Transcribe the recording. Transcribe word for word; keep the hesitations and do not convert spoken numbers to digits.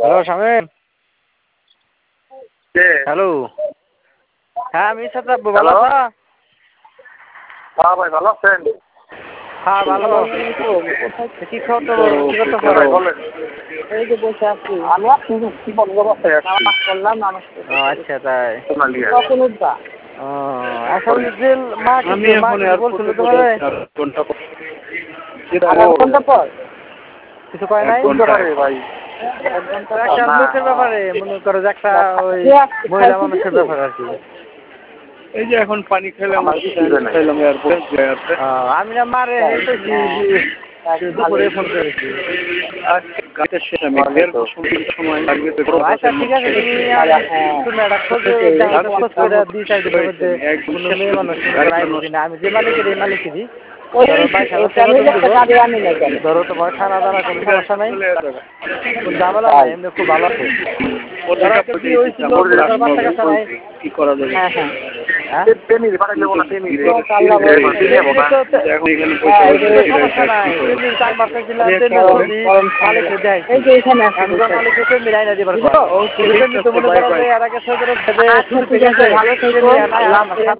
Hello Shamim. কে? Hello. হ্যাঁ আমি সাথে ভালো হ্যালো। আছো? হ্যাঁ ভাই ভালো আছেন? হ্যাঁ ভালো। কি খবর তোর? কি করতেছ? ভাই বলেন। এই যে বসে আছি। আমি আছি কি বলবো বাসায় আছি। নামাজ পড়লাম, নামাজ ও আচ্ছা তাই। সোনালিয়া। কখন উঠবা? ও আসলে যে মা আমি কিছু মা এখন কিছু বলছিল এয়ারপোর্টে তোমারে? আর ঘন্টা পর। আর এক ঘন্টা পর? কিছু কয় এক নাই? ঘন্টা পরে ভাই। এক ঘন্টা পর। একটা না। লোকের ব্যাপারে মনে করো যে একটা ওই কে আসছে? মহিলা খাইতে মানুষের দিছি? ব্যাপার আর কি। এই যে এখন পানি খেলাম খেলাম এয়ারপোর্টে আছে। ও, আমি না মারে তাই? হেলতেছি তাই, দুপুরে ভালোই। ফোন করেছি। আজকে গাড়িটা শেষ আমি এয়ারপোর্ট সময় লাগবে তো ও আচ্ছা ঠিক আছে তুমি আমি তুমি একটা খোঁজ দাও একটা খোঁজ করে দুই চার দিনের মধ্যে কোনো মেয়ে মানুষ মনে করো আইবো কিনা। আমি যে মালিকের এই মালিকেরই ওই ধরো বাইশ হাজার টাকা ফ্যামিলি বেতন একটা দিব। গাড়ি আনি না কেন? ধরো তোমার খানা দানা কোনো সমস্যা নাই, কোনো ঝামেলা নাই, তাই। এমনি খুব ভালো আছে। ধরো পত্রিকা একটা পড়ে বিয়ে হয়েছিল তার বাচ্চা কাচ্চা নাই। কি করা যাবে? হ্যাঁ হ্যাঁ। হ্যাঁ টেমির পাঠাই দেবো না টেমির আল্লাহ বলে। তেমনি তো এখন এখানে হ্যাঁ, এই তেমনি যে তো সমস্যা নাই। তেমনি চার মাস ছিলাম তেমনি গরম ছবি গরম মালিককে দেখাইছি। এই যে এখানে আছে আমি বসে মালিককে তেমনি আইনা দিবার বুঝো? কর। কিন্তু তেমনি তো মনে বাই করো বাই। যে এর আগে ছয় দিনের ছুটি আচ্ছা ঠিক থেকে আছে, গেছে ভালো থেকো। তেমনি নাই আল্লাহ আমার হাফেজ।